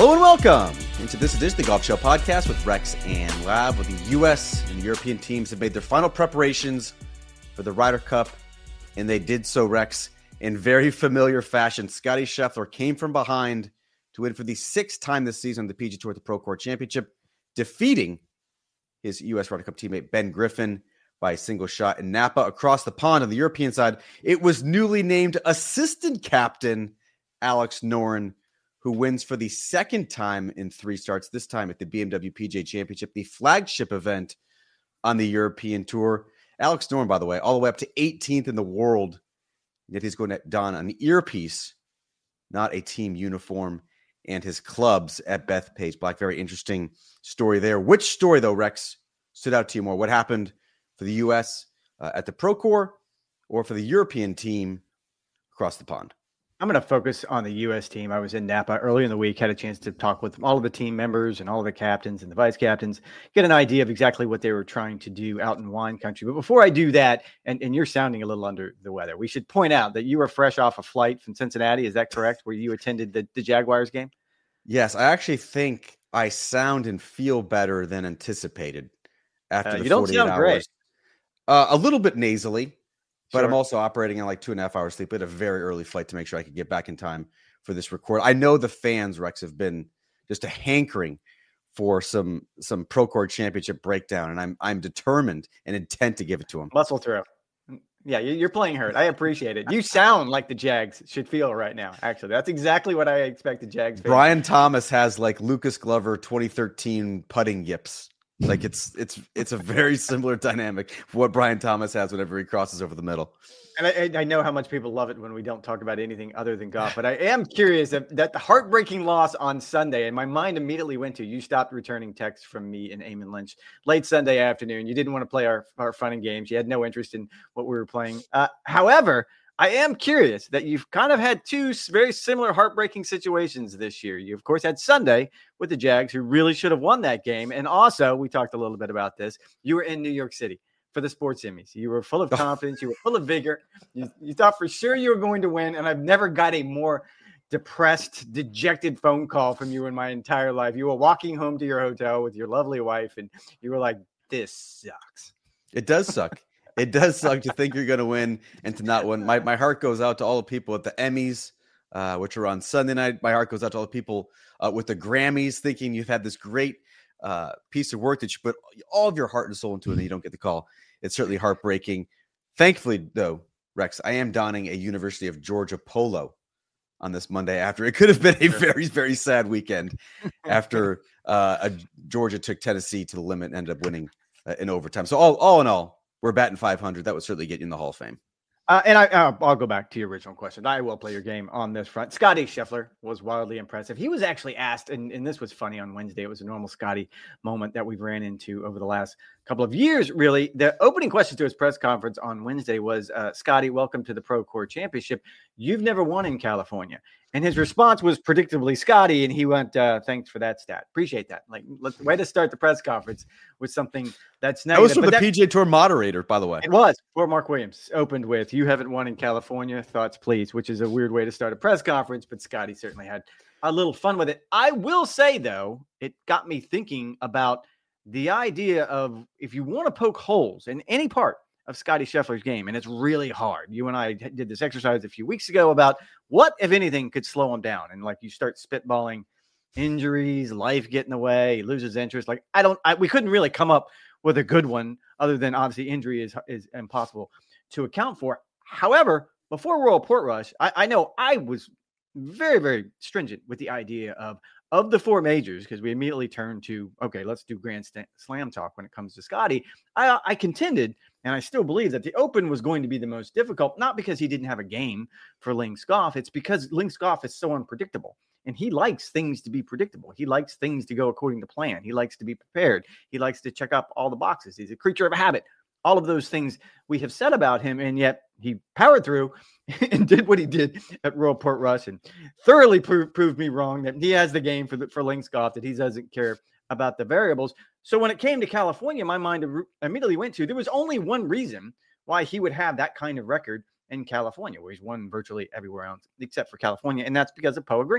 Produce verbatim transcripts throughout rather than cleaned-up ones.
Hello and welcome into this edition of the Golf Show podcast with Rex and Lab, where the U S and European teams have made their final preparations for the Ryder Cup, and they did so, Rex, in very familiar fashion. Scottie Scheffler came from behind to win for the sixth time this season on the P G A Tour at the ProCourt Championship, defeating his U S Ryder Cup teammate Ben Griffin by a single shot in Napa. Across the pond on the European side, it was newly named assistant captain Alex Noren, who wins for the second time in three starts, this time at the B M W P G A Championship, the flagship event on the European Tour. Alex Noren, by the way, all the way up to eighteenth in the world, yet he's going to don an earpiece, not a team uniform, and his clubs at Bethpage Black. Very interesting story there. Which story, though, Rex, stood out to you more? What happened for the U S uh, at the ProCourt, or for the European team across the pond? I'm going to focus on the U S team. I was in Napa early in the week, had a chance to talk with all of the team members and all of the captains and the vice captains, get an idea of exactly what they were trying to do out in wine country. But before I do that, and, and you're sounding a little under the weather, we should point out that you were fresh off a flight from Cincinnati. Is that correct? Where you attended the, the Jaguars game? Yes, I actually think I sound and feel better than anticipated after uh, the you don't forty-eight sound hours. Great. Uh, a little bit nasally. But Sure. I'm also operating on like two and a half hours sleep. I had a very early flight to make sure I could get back in time for this record. I know the fans, Rex, have been just a hankering for some some ProCourt Championship breakdown, and I'm I'm determined and intent to give it to them. Muscle throw. Yeah, you're playing hurt. I appreciate it. You sound like the Jags should feel right now, actually. That's exactly what I expected Jags fans. Brian Thomas has like Lucas Glover twenty thirteen putting yips. Like it's it's it's a very similar dynamic for what Brian Thomas has whenever he crosses over the middle. And I, I know how much people love it when we don't talk about anything other than golf. But I am curious if, that the heartbreaking loss on Sunday, and my mind immediately went to, you stopped returning texts from me and Eamon Lynch late Sunday afternoon. You didn't want to play our, our fun and games. You had no interest in what we were playing. Uh, however, I am curious that you've kind of had two very similar heartbreaking situations this year. You, of course, had Sunday with the Jags, who really should have won that game. And also, we talked a little bit about this. You were in New York City for the Sports Emmys. You were full of confidence. You were full of vigor. You, you thought for sure you were going to win. And I've never got a more depressed, dejected phone call from you in my entire life. You were walking home to your hotel with your lovely wife, and you were like, this sucks. It does suck. It does suck to think you're going to win and to not win. My my heart goes out to all the people at the Emmys, uh, which are on Sunday night. My heart goes out to all the people uh, with the Grammys, thinking you've had this great uh, piece of work that you put all of your heart and soul into, and you don't get the call. It's certainly heartbreaking. Thankfully, though, Rex, I am donning a University of Georgia polo on this Monday after. It could have been a very, very sad weekend after uh, a, Georgia took Tennessee to the limit and ended up winning uh, in overtime. So all, all in all, we're batting five hundred. That would certainly get you in the Hall of Fame. Uh, and I, uh, I'll go back to your original question. I will play your game on this front. Scottie Scheffler was wildly impressive. He was actually asked, and, and this was funny on Wednesday. It was a normal Scottie moment that we've ran into over the last couple of years, really. The opening question to his press conference on Wednesday was, uh, Scottie, welcome to the ProCourt Championship. You've never won in California. And his response was predictably Scottie, and he went, uh, thanks for that stat. Appreciate that. Like, let's way to start the press conference with something that's negative. That was from but the that, P G A Tour moderator, by the way. It was. Poor Mark Williams opened with, you haven't won in California, thoughts please, which is a weird way to start a press conference, but Scottie certainly had a little fun with it. I will say, though, it got me thinking about the idea of, if you want to poke holes in any part of Scottie Scheffler's game, and it's really hard. You and I did this exercise a few weeks ago about what, if anything, could slow him down. And like you start spitballing injuries, life getting away, he loses interest. Like I don't, I, we couldn't really come up with a good one other than obviously injury is, is impossible to account for. However, before Royal Portrush, I, I know I was very, very stringent with the idea of, of the four majors, because we immediately turned to, okay, let's do Grand Slam talk when it comes to Scottie. I, I contended, and I still believe that the Open was going to be the most difficult, not because he didn't have a game for Links Golf. It's because Links Golf is so unpredictable, and he likes things to be predictable. He likes things to go according to plan. He likes to be prepared. He likes to check up all the boxes. He's a creature of habit. All of those things we have said about him, and yet he powered through and did what he did at Royal Portrush and thoroughly pro- proved me wrong that he has the game for the, for Links Golf, that he doesn't care about the variables. So when it came to California, my mind immediately went to, there was only one reason why he would have that kind of record in California, where he's won virtually everywhere else except for California, and that's because of Poa Greens.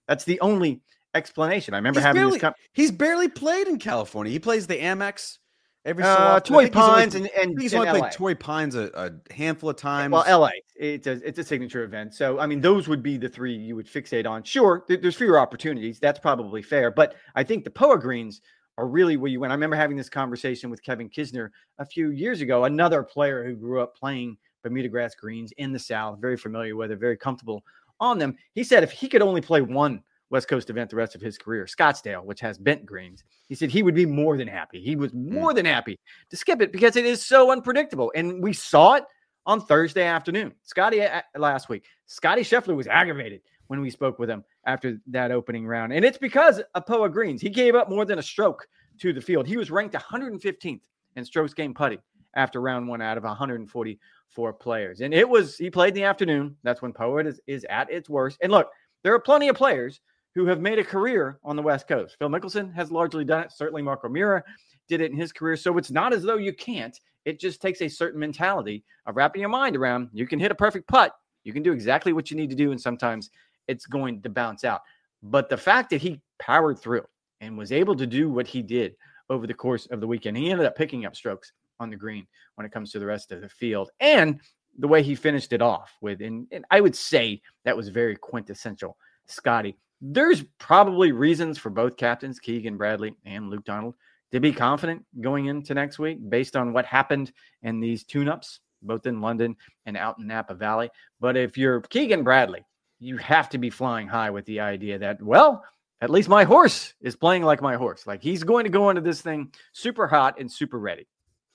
That's the only explanation. I remember he's having barely, this. Com- he's barely played in California. He plays the Amex every so uh, often. Torrey Pines only, and, and I think he's and only L A. played Torrey Pines a, a handful of times. Well, L A, it's a, it's a signature event. So, I mean, those would be the three you would fixate on. Sure, th- there's fewer opportunities. That's probably fair. But I think the P O A greens are really where you win. I remember having this conversation with Kevin Kisner a few years ago, another player who grew up playing Bermuda grass greens in the South, very familiar with it, very comfortable on them. He said if he could only play one West Coast event the rest of his career, Scottsdale, which has bent greens, he said he would be more than happy. He was more mm. than happy to skip it because it is so unpredictable. And we saw it on Thursday afternoon. Scotty uh, last week, Scotty Scheffler was aggravated when we spoke with him after that opening round. And it's because of P O A greens. He gave up more than a stroke to the field. He was ranked one hundred fifteenth in strokes gained putting after round one out of one hundred forty-four players. And it was, he played in the afternoon. That's when P O A is, is at its worst. And look, there are plenty of players who have made a career on the West Coast. Phil Mickelson has largely done it. Certainly Mark O'Meara did it in his career. So it's not as though you can't. It just takes a certain mentality of wrapping your mind around. You can hit a perfect putt. You can do exactly what you need to do. And sometimes it's going to bounce out. But the fact that he powered through and was able to do what he did over the course of the weekend, he ended up picking up strokes on the green when it comes to the rest of the field. And the way he finished it off with, and, and I would say that was very quintessential Scotty. There's probably reasons for both captains, Keegan Bradley and Luke Donald, to be confident going into next week based on what happened in these tune-ups, both in London and out in Napa Valley. But if you're Keegan Bradley, you have to be flying high with the idea that, well, at least my horse is playing like my horse. Like he's going to go into this thing super hot and super ready.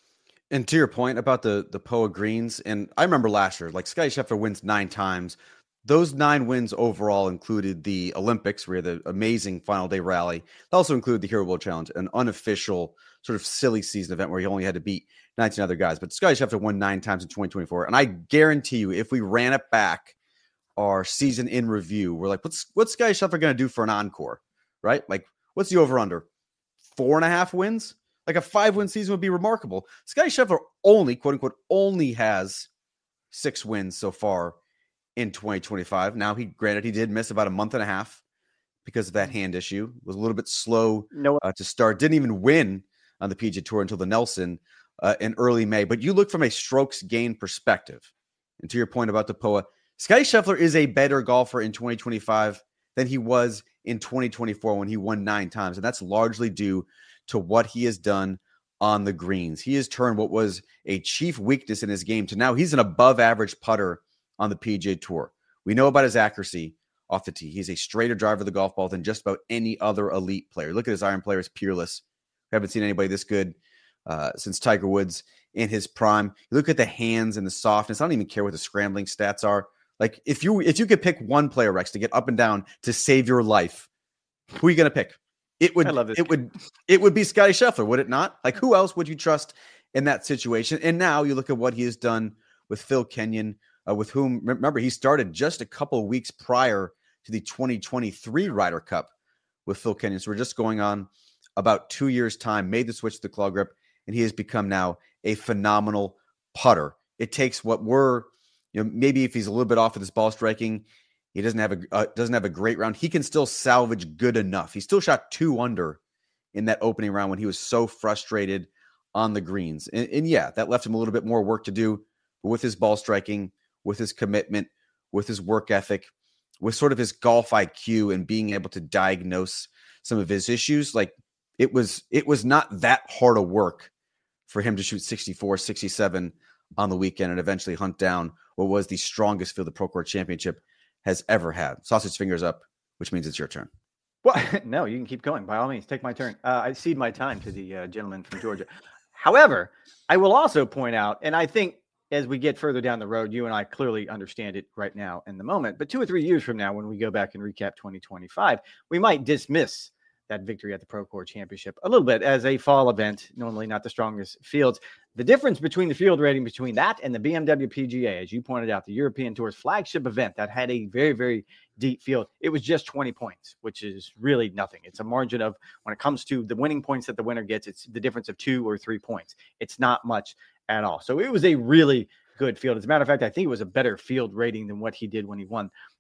And to your point about the the P O A greens, and I remember last year, like Scotty Scheffler wins nine times. Those nine wins overall included the Olympics, where the amazing final day rally. It also included the Hero World Challenge, an unofficial sort of silly season event where he only had to beat nineteen other guys. But Scotty Scheffler won nine times in twenty twenty-four. And I guarantee you, if we ran it back, our season in review, we're like, what's what's Scotty Scheffler going to do for an encore, right? Like, what's the over under? Four and a half wins? Like a five win season would be remarkable. Scotty Scheffler only, quote unquote, only has six wins so far in twenty twenty-five. Now, he granted he did miss about a month and a half because of that hand issue. Was a little bit slow no. uh, to start. Didn't even win on the P G A Tour until the Nelson uh, in early May. But you look from a strokes gain perspective, and to your point about the P O A, Scotty Scheffler is a better golfer in twenty twenty-five than he was in twenty twenty-four when he won nine times. And that's largely due to what he has done on the greens. He has turned what was a chief weakness in his game to now he's an above average putter on the P G A Tour. We know about his accuracy off the tee. He's a straighter driver of the golf ball than just about any other elite player. Look at his iron player, is peerless. We haven't seen anybody this good uh, since Tiger Woods in his prime. You look at the hands and the softness. I don't even care what the scrambling stats are. Like if you if you could pick one player, Rex, to get up and down to save your life, who are you going to pick? It would, I love this it would, it would be Scotty Scheffler, would it not? Like, who else would you trust in that situation? And now you look at what he has done with Phil Kenyon, uh, with whom, remember, he started just a couple of weeks prior to the twenty twenty-three Ryder Cup with Phil Kenyon. So we're just going on about two years' time, made the switch to the claw grip, and he has become now a phenomenal putter. It takes what we're, you know, maybe if he's a little bit off with his ball striking, he doesn't have a uh, doesn't have a great round. He can still salvage good enough. He still shot two under in that opening round when he was so frustrated on the greens. And, and yeah, that left him a little bit more work to do. But with his ball striking, with his commitment, with his work ethic, with sort of his golf I Q and being able to diagnose some of his issues, like it was it was not that hard a work for him to shoot sixty-four, sixty-seven on the weekend and eventually hunt down what was the strongest field the Pro Court Championship has ever had. Sausage fingers up, which means it's your turn. Well, no, you can keep going. By all means, take my turn. Uh, I cede my time to the uh, gentleman from Georgia. However, I will also point out, and I think as we get further down the road, you and I clearly understand it right now in the moment, but two or three years from now, when we go back and recap twenty twenty-five, we might dismiss that victory at the Pro Court Championship a little bit as a fall event, normally not the strongest fields. The difference between the field rating between that and the B M W P G A, as you pointed out, the European Tour's flagship event that had a very, very deep field, it was just twenty points, which is really nothing. It's a margin of, when it comes to the winning points that the winner gets, it's the difference of two or three points. It's not much at all. So it was a really good field. As a matter of fact, I think it was a better field rating than what he did when he won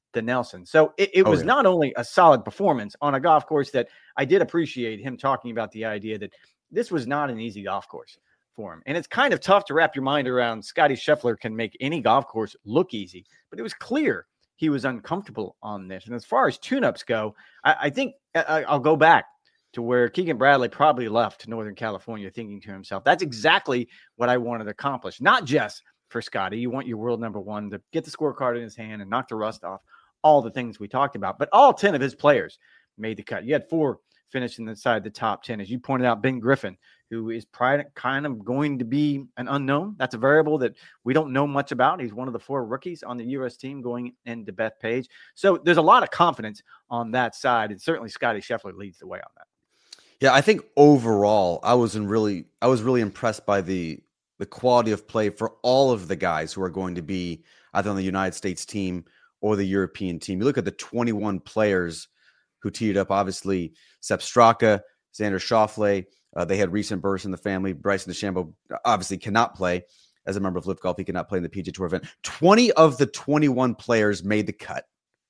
the Nelson. So it, it Oh, was yeah. not only a solid performance on a golf course that I did appreciate him talking about the idea that this was not an easy golf course for him. And it's kind of tough to wrap your mind around. Scotty Scheffler can make any golf course look easy, but it was clear he was uncomfortable on this. And as far as tune-ups go, I, I think I, I'll go back to where Keegan Bradley probably left Northern California thinking to himself, that's exactly what I wanted to accomplish. Not just for Scotty. You want your world number one to get the scorecard in his hand and knock the rust off, all the things we talked about. But all ten of his players made the cut. You had four finishing inside the top ten. As you pointed out, Ben Griffin, who is kind of going to be an unknown. That's a variable that we don't know much about. He's one of the four rookies on the U S team going into Bethpage. So there's a lot of confidence on that side. And certainly Scotty Scheffler leads the way on that. Yeah, I think overall, I was in really, I was really impressed by the the quality of play for all of the guys who are going to be either on the United States team or the European team. You look at the twenty-one players who teed up. Obviously, Sepp Straka, Xander Schauffele. Uh, they had recent bursts in the family. Bryson DeChambeau obviously cannot play as a member of Live Golf. He cannot play in the P G A Tour event. twenty of the twenty-one players made the cut.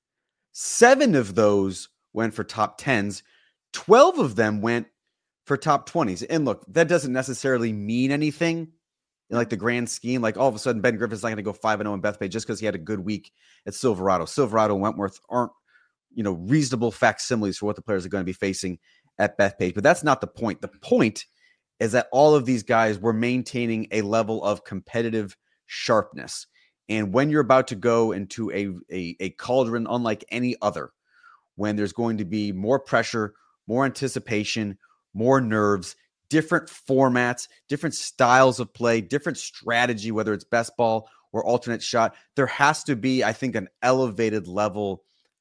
Seven of those went for top tens. twelve of them went for top twenties. And look, that doesn't necessarily mean anything in like the grand scheme. Like all of a sudden, Ben Griffin's not going to go five and oh in Bethpage just because he had a good week at Silverado. Silverado and Wentworth aren't, you know, reasonable facsimiles for what the players are going to be facing at Bethpage. But that's not the point. The point is that all of these guys were maintaining a level of competitive sharpness. And when you're about to go into a, a, a cauldron unlike any other, when there's going to be more pressure, more anticipation, more nerves, different formats, different styles of play, different strategy, whether it's best ball or alternate shot, there has to be, I think, an elevated level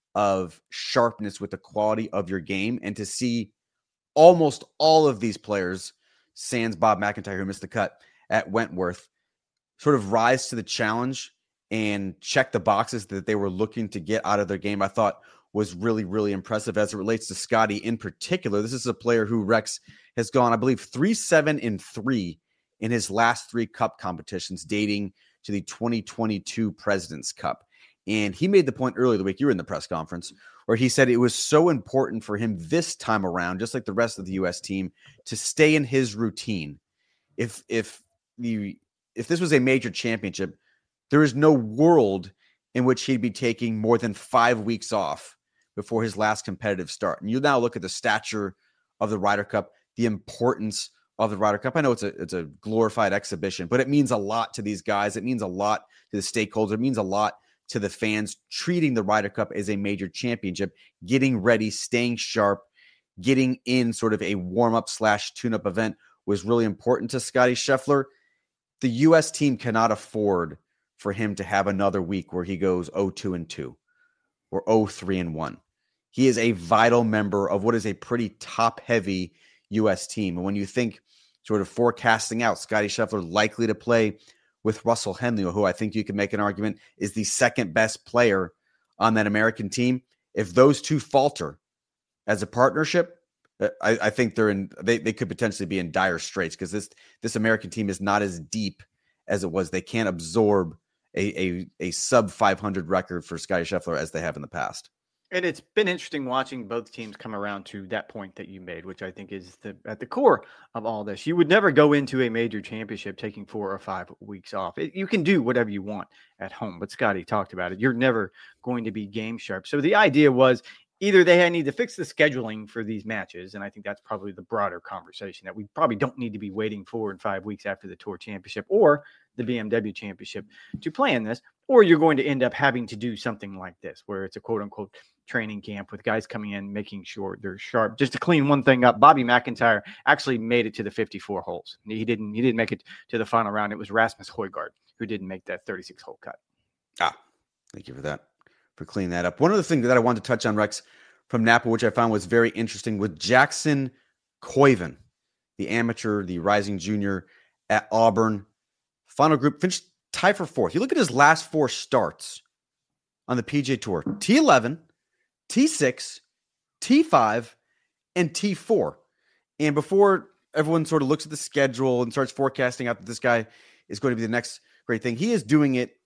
of sharpness with the quality of your game. And to see almost all of these players, sans Bob McIntyre, who missed the cut at Wentworth, sort of rise to the challenge and check the boxes that they were looking to get out of their game, I thought was really, really impressive as it relates to Scotty in particular. This is a player who, Rex, has gone, I believe, three, seven, and three in his last three Cup competitions dating to the twenty twenty-two President's Cup. And he made the point earlier the week, you were in the press conference, where he said it was so important for him this time around, just like the rest of the U S team, to stay in his routine. If if the if this was a major championship, there is no world in which he'd be taking more than five weeks off before his last competitive start. And you now look at the stature of the Ryder Cup, the importance of the Ryder Cup. I know it's a it's a glorified exhibition, but it means a lot to these guys. It means a lot to the stakeholders. It means a lot to the fans, treating the Ryder Cup as a major championship, getting ready, staying sharp, getting in sort of a warm-up slash tune-up event was really important to Scotty Scheffler. The U S team cannot afford for him to have another week where he goes oh two and two or oh three and one. He is a vital member of what is a pretty top-heavy U S team. And when you think sort of forecasting out Scotty Scheffler likely to play with Russell Henley, who I think you can make an argument is the second best player on that American team, if those two falter as a partnership, I, I think they're in. They, they could potentially be in dire straits because this this American team is not as deep as it was. They can't absorb a a, a sub five hundred record for Scotty Scheffler as they have in the past. And it's been interesting watching both teams come around to that point that you made, which I think is the, at the core of all this. You would never go into a major championship taking four or five weeks off. It, you can do whatever you want at home, but Scotty talked about it. You're never going to be game sharp. So the idea was either they had need to fix the scheduling for these matches, and I think that's probably the broader conversation that we probably don't need to be waiting four and five weeks after the Tour Championship or the B M W Championship to play in this, or you're going to end up having to do something like this, where it's a quote-unquote training camp with guys coming in, making sure they're sharp. Just to clean one thing up, Bobby McIntyre actually made it to the fifty-four holes. He didn't He didn't make it to the final round. It was Rasmus Højgaard who didn't make that thirty-six hole cut. Ah, thank you for that, for cleaning that up. One of the things that I wanted to touch on, Rex, from Napa, which I found was very interesting, with Jackson Koiven, the amateur, the rising junior at Auburn. Final group finished tied for fourth. You look at his last four starts on the P G A Tour: T eleven, T six, T five, and T four. And before everyone sort of looks at the schedule and starts forecasting out that this guy is going to be the next great thing, he is doing it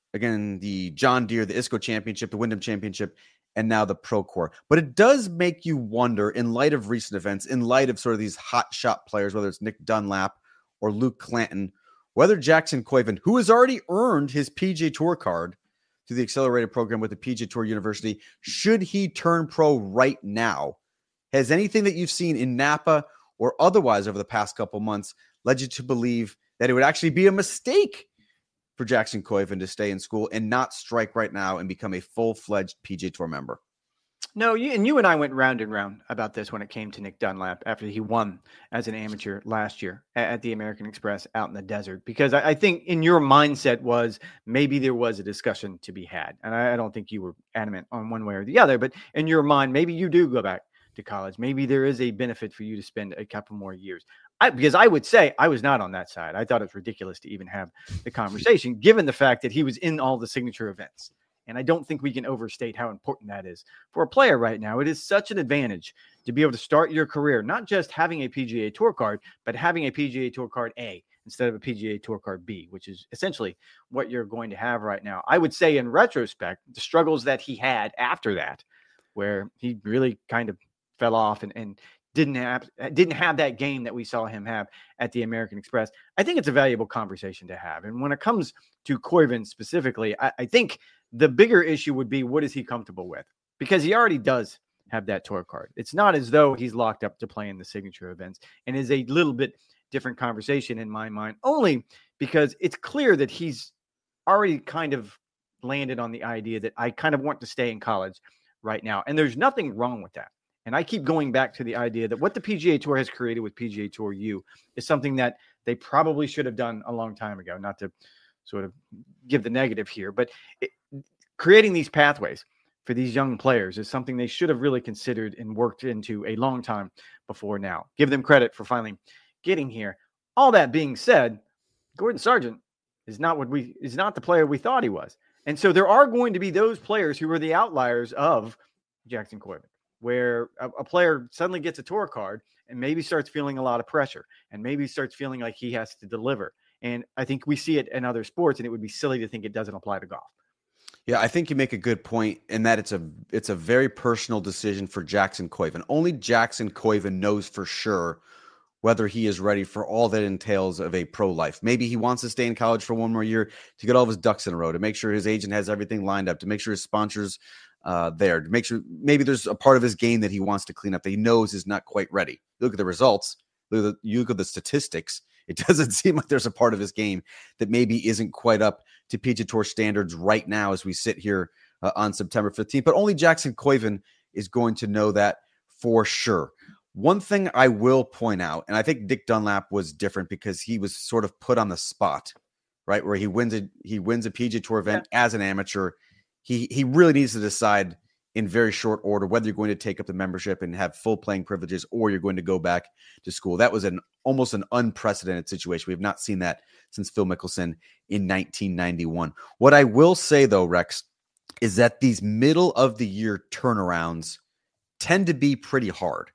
again, the John Deere, the I S C O Championship, the Wyndham Championship, and now the Procore. But it does make you wonder, in light of recent events, in light of sort of these hot shot players, whether it's Nick Dunlap or Luke Clanton, whether Jackson Koivu, who has already earned his P G A Tour card through the accelerated program with the P G A Tour University, should he turn pro right now? Has anything that you've seen in Napa or otherwise over the past couple months led you to believe that it would actually be a mistake for Jackson Koivu to stay in school and not strike right now and become a full-fledged P G A Tour member? No, you, and you and I went round and round about this when it came to Nick Dunlap after he won as an amateur last year at, at the American Express out in the desert, because I, I think in your mindset was maybe there was a discussion to be had. And I, I don't think you were adamant on one way or the other, but in your mind, maybe you do go back to college. Maybe there is a benefit for you to spend a couple more years. I, because I would say I was not on that side. I thought it was ridiculous to even have the conversation, given the fact that he was in all the signature events. And I don't think we can overstate how important that is for a player right now. It is such an advantage to be able to start your career, not just having a P G A Tour card, but having a P G A Tour card A instead of a P G A Tour card B, which is essentially what you're going to have right now. I would say in retrospect, the struggles that he had after that, where he really kind of fell off and, and didn't have didn't have that game that we saw him have at the American Express. I think it's a valuable conversation to have. And when it comes to Koivu specifically, I, I think the bigger issue would be, what is he comfortable with? Because he already does have that tour card. It's not as though he's locked up to play in the signature events, and is a little bit different conversation in my mind, only because it's clear that he's already kind of landed on the idea that I kind of want to stay in college right now. And there's nothing wrong with that. And I keep going back to the idea that what the P G A Tour has created with P G A Tour U is something that they probably should have done a long time ago, not to sort of give the negative here, but it, creating these pathways for these young players is something they should have really considered and worked into a long time before now. Give them credit for finally getting here. All that being said, Gordon Sargent is not what we is not the player we thought he was. And so there are going to be those players who are the outliers of Jackson Koivu, where a, a player suddenly gets a tour card and maybe starts feeling a lot of pressure and maybe starts feeling like he has to deliver. And I think we see it in other sports, and it would be silly to think it doesn't apply to golf. Yeah, I think you make a good point in that it's a it's a very personal decision for Jackson Koivu. Only Jackson Koivu knows for sure whether he is ready for all that entails of a pro life. Maybe he wants to stay in college for one more year to get all of his ducks in a row, to make sure his agent has everything lined up, to make sure his sponsors uh, there, to make sure maybe there's a part of his game that he wants to clean up that he knows is not quite ready. Look at the results. Look at the, you look at the statistics. It doesn't seem like there's a part of his game that maybe isn't quite up to P G A Tour standards right now as we sit here uh, on September fifteenth. But only Jackson Koivu is going to know that for sure. One thing I will point out, and I think Nick Dunlap was different because he was sort of put on the spot, right? Where he wins a he wins a P G A Tour event yeah. as an amateur. He he really needs to decide in very short order whether you're going to take up the membership and have full playing privileges, or you're going to go back to school. That was an almost an unprecedented situation. We have not seen that since Phil Mickelson in nineteen ninety-one. What I will say, though, Rex, is that these middle of the year turnarounds tend to be pretty hard.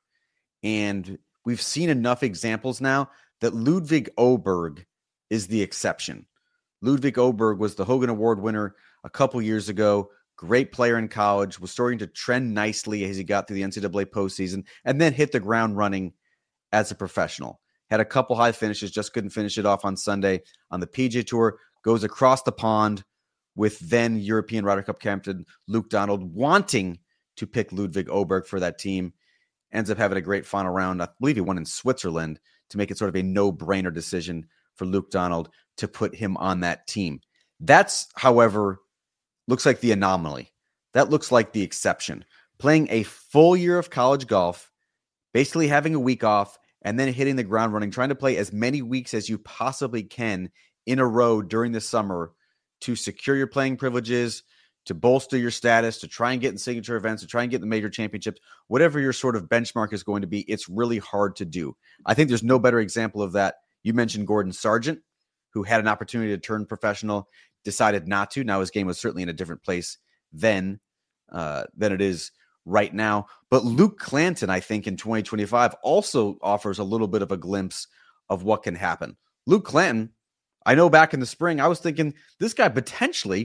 And we've seen enough examples now that Ludwig Åberg is the exception. Ludwig Åberg was the Hogan Award winner a couple years ago. Great player in college, was starting to trend nicely as he got through the N C double A postseason, and then hit the ground running as a professional. Had a couple high finishes, just couldn't finish it off on Sunday on the P G A Tour. Goes across the pond with then European Ryder Cup captain Luke Donald, wanting to pick Ludwig Åberg for that team. Ends up having a great final round. I believe he won in Switzerland to make it sort of a no-brainer decision for Luke Donald to put him on that team. That's, however, looks like the anomaly. That looks like the exception. Playing a full year of college golf, basically having a week off, and then hitting the ground running, trying to play as many weeks as you possibly can in a row during the summer to secure your playing privileges, to bolster your status, to try and get in signature events, to try and get the major championships, whatever your sort of benchmark is going to be, it's really hard to do. I think there's no better example of that. You mentioned Gordon Sargent, who had an opportunity to turn professional, decided not to. Now his game was certainly in a different place then uh, than it is right now. But Luke Clanton, I think, in twenty twenty-five also offers a little bit of a glimpse of what can happen. Luke Clanton, I know back in the spring, I was thinking this guy potentially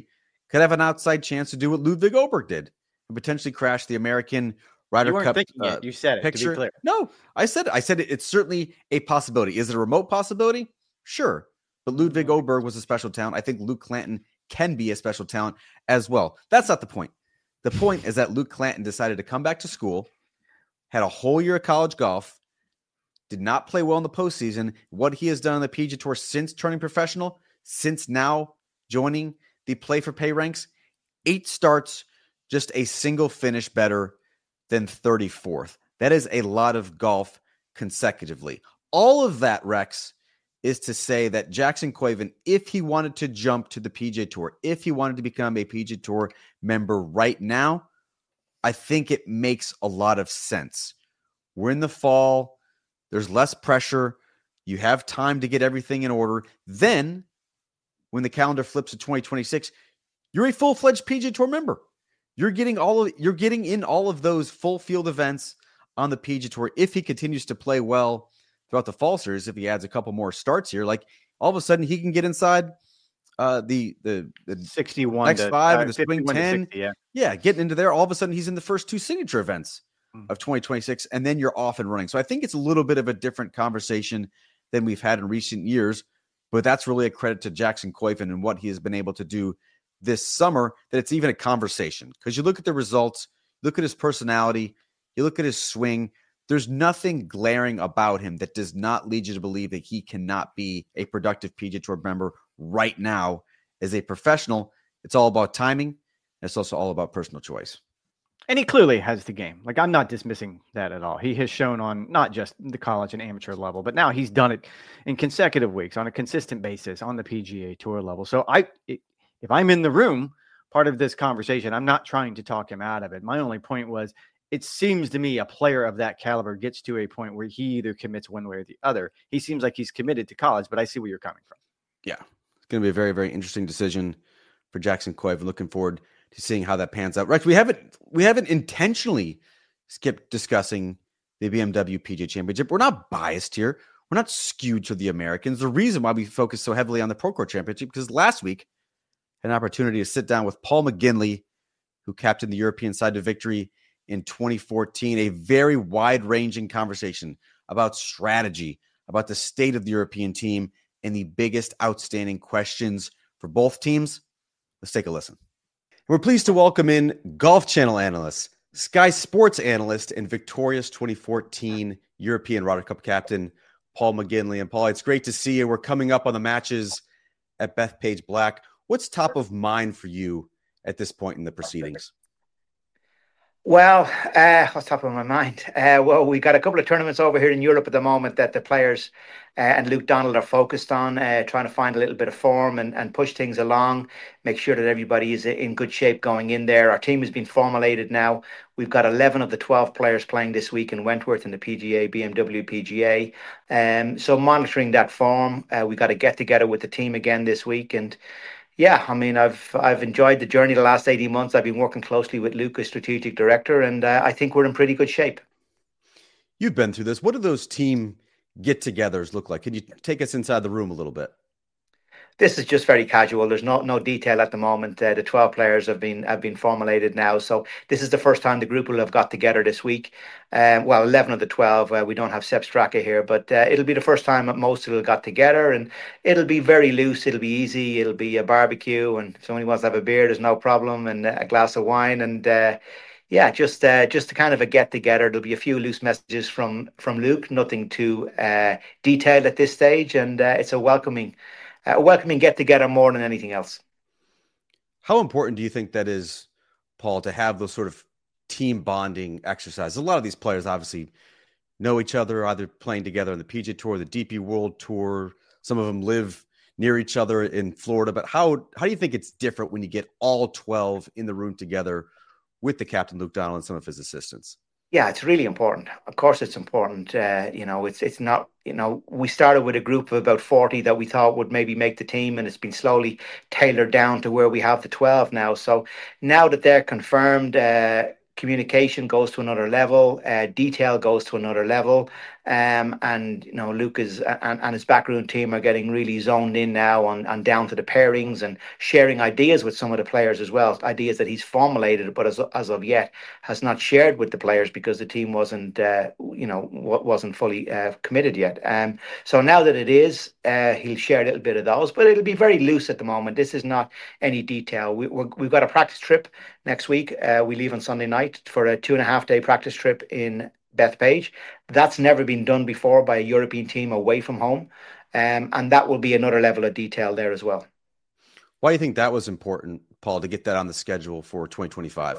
could have an outside chance to do what Ludwig Oberg did and potentially crash the American Ryder You weren't Cup thinking uh, it. You said it, picture. to be clear. No, I said it. I said it, it's certainly a possibility. Is it a remote possibility? Sure. But Ludwig Mm-hmm. Oberg was a special talent. I think Luke Clanton can be a special talent as well. That's not the point. The point is that Luke Clanton decided to come back to school, had a whole year of college golf, did not play well in the postseason. What he has done on the P G A Tour since turning professional, since now joining the Play for Pay ranks, eight starts, just a single finish better than thirty-fourth. That is a lot of golf consecutively. All of that, Rex, is to say that Jackson Quaven, if he wanted to jump to the P G A Tour, if he wanted to become a P G A Tour member right now, I think it makes a lot of sense. We're in the fall. There's less pressure. You have time to get everything in order. Then, when the calendar flips to twenty twenty-six, you're a full-fledged P G A Tour member. You're getting all of you're getting in all of those full field events on the P G A Tour. If he continues to play well throughout the fall series, if he adds a couple more starts here, like all of a sudden he can get inside uh, the the the sixty-one next to, five uh, and the swing ten. sixty, yeah. yeah, getting into there. All of a sudden he's in the first two signature events Mm. of twenty twenty-six, and then you're off and running. So I think it's a little bit of a different conversation than we've had in recent years, but that's really a credit to Jackson Quaven and what he has been able to do this summer, that it's even a conversation. Because you look at the results, look at his personality, you look at his swing, there's nothing glaring about him that does not lead you to believe that he cannot be a productive P G A Tour member right now as a professional. It's all about timing, and it's also all about personal choice. And he clearly has the game. Like, I'm not dismissing that at all. He has shown on not just the college and amateur level, but now he's done it in consecutive weeks on a consistent basis on the P G A Tour level. So I, it, if I'm in the room, part of this conversation, I'm not trying to talk him out of it. My only point was, it seems to me a player of that caliber gets to a point where he either commits one way or the other. He seems like he's committed to college, but I see where you're coming from. Yeah, it's going to be a very, very interesting decision for Jackson Quaven. Looking forward to seeing how that pans out. Right, we haven't we haven't intentionally skipped discussing the B M W P G A Championship. We're not biased here. We're not skewed to the Americans. The reason why we focus so heavily on the Pro Tour Championship, because last week an opportunity to sit down with Paul McGinley, who captained the European side to victory in twenty fourteen, a very wide-ranging conversation about strategy, about the state of the European team, and the biggest outstanding questions for both teams. Let's take a listen. We're pleased to welcome in Golf Channel analyst, Sky Sports analyst, and victorious twenty fourteen European Ryder Cup captain, Paul McGinley. And Paul, it's great to see you. We're coming up on the matches at Bethpage Black. What's top of mind for you at this point in the proceedings? Well, uh, what's top of my mind? Uh, well, we got a couple of tournaments over here in Europe at the moment that the players uh, and Luke Donald are focused on, uh, trying to find a little bit of form and, and push things along, make sure that everybody is in good shape going in there. Our team has been formulated now. We've got eleven of the twelve players playing this week in Wentworth in the P G A, B M W P G A. Um, so monitoring that form, uh, we got to get together with the team again this week. And yeah, I mean, I've I've enjoyed the journey the last eighteen months. I've been working closely with Luke, as strategic director, and uh, I think we're in pretty good shape. You've been through this. What do those team get-togethers look like? Can you take us inside the room a little bit? This is just very casual. There's no no detail at the moment. Uh, the twelve players have been have been formulated now, so this is the first time the group will have got together this week. Um, well, eleven of the twelve. Uh, we don't have Sepp Straka here, but uh, it'll be the first time that most of them got together, and it'll be very loose. It'll be easy. It'll be a barbecue, and if somebody wants to have a beer, there's no problem, and a glass of wine, and uh, yeah, just uh, just a kind of a get together. There'll be a few loose messages from from Luke, nothing too uh, detailed at this stage, and uh, it's a welcoming. A welcoming get together more than anything else. How important do you think that is, Paul, to have those sort of team bonding exercises? A lot of these players obviously know each other, either playing together on the P G A Tour, the D P World Tour. Some of them live near each other in Florida. But how how do you think it's different when you get all twelve in the room together with the captain, Luke Donald, and some of his assistants? Yeah, it's really important. Of course, it's important. Uh, you know, it's it's not, you know, we started with a group of about forty that we thought would maybe make the team, and it's been slowly tailored down to where we have the twelve now. So now that they're confirmed, uh, communication goes to another level, uh, detail goes to another level. Um, and, you know, Luke is, and, and his backroom team are getting really zoned in now on, on down to the pairings and sharing ideas with some of the players as well. Ideas that he's formulated, but as, as of yet has not shared with the players because the team wasn't, uh, you know, wasn't fully uh, committed yet. Um, so now that it is, uh, he'll share a little bit of those, but it'll be very loose at the moment. This is not any detail. We, we're, we've got a practice trip next week. Uh, we leave on Sunday night for a two and a half day practice trip in Bethpage. That's never been done before by a European team away from home. Um, and that will be another level of detail there as well. Why do you think that was important, Paul, to get that on the schedule for twenty twenty-five?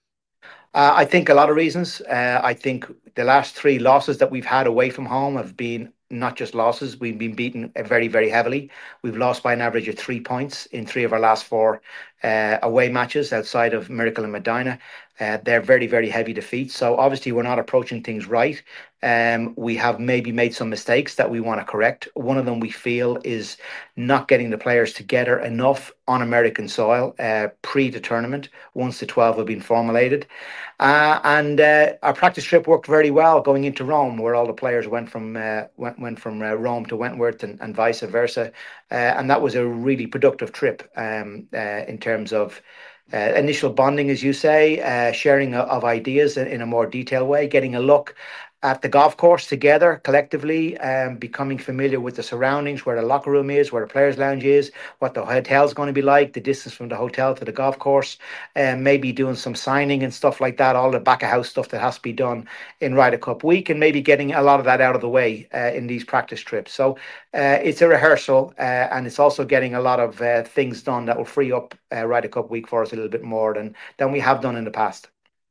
Uh, I think a lot of reasons. Uh, I think the last three losses that we've had away from home have been not just losses. We've been beaten very, very heavily. We've lost by an average of three points in three of our last four uh, away matches outside of Miracle and Medina. Uh, they're very, very heavy defeats. So obviously we're not approaching things right. Um, we have maybe made some mistakes that we want to correct. One of them we feel is not getting the players together enough on American soil uh, pre the tournament once the twelve have been formulated. Uh, and uh, our practice trip worked very well going into Rome, where all the players went from uh, went went from uh, Rome to Wentworth and, and vice versa. Uh, and that was a really productive trip um, uh, in terms of Uh, initial bonding, as you say, uh, sharing of, of ideas in, in a more detailed way, getting a look at the golf course together collectively, um, becoming familiar with the surroundings, where the locker room is, where the players' lounge is, what the hotel is going to be like, the distance from the hotel to the golf course, and um, maybe doing some signing and stuff like that, all the back of house stuff that has to be done in Ryder Cup week, and maybe getting a lot of that out of the way uh, in these practice trips. So uh, it's a rehearsal, uh, and it's also getting a lot of uh, things done that will free up uh, Ryder Cup week for us a little bit more than than we have done in the past.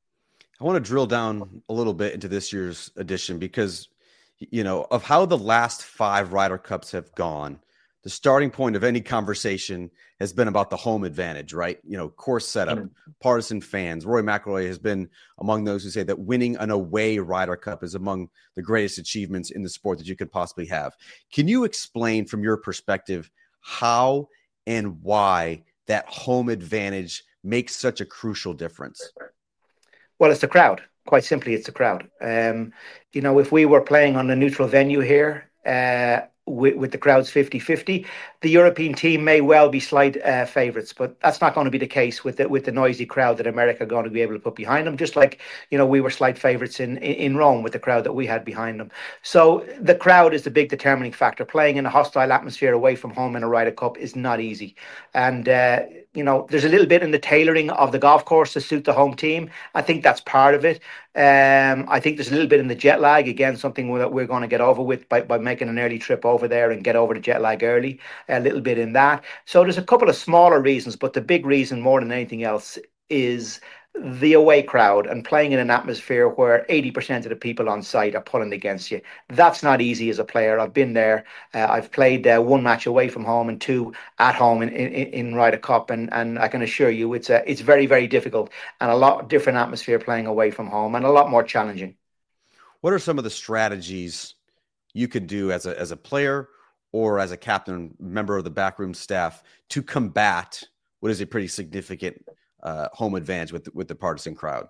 I want to drill down a little bit into this year's edition because, you know, of how the last five Ryder Cups have gone, the starting point of any conversation has been about the home advantage, right? You know, course setup, mm-hmm. partisan fans. Rory McIlroy has been among those who say that winning an away Ryder Cup is among the greatest achievements in the sport that you could possibly have. Can you explain from your perspective how and why that home advantage makes such a crucial difference? Well, it's the crowd. Quite simply, it's the crowd. Um, you know, if we were playing on a neutral venue here uh, with, with the crowds fifty-fifty, the European team may well be slight uh, favourites, but that's not going to be the case with the, with the noisy crowd that America are going to be able to put behind them, just like, you know, we were slight favourites in, in Rome with the crowd that we had behind them. So the crowd is the big determining factor. Playing in a hostile atmosphere away from home in a Ryder Cup is not easy. And, uh, you know, there's a little bit in the tailoring of the golf course to suit the home team. I think that's part of it. Um, I think there's a little bit in the jet lag. Again, something that we're going to get over with by, by making an early trip over there and get over the jet lag early. A little bit in that. So there's a couple of smaller reasons, but the big reason more than anything else is the away crowd and playing in an atmosphere where eighty percent of the people on site are pulling against you. That's not easy as a player. I've been there. Uh, I've played uh, one match away from home and two at home in, in, in Ryder Cup. And, and I can assure you it's a, it's very, very difficult and a lot different atmosphere playing away from home and a lot more challenging. What are some of the strategies you could do as a, as a player or as a captain, member of the backroom staff to combat what is a pretty significant Uh, home advantage with with the partisan crowd?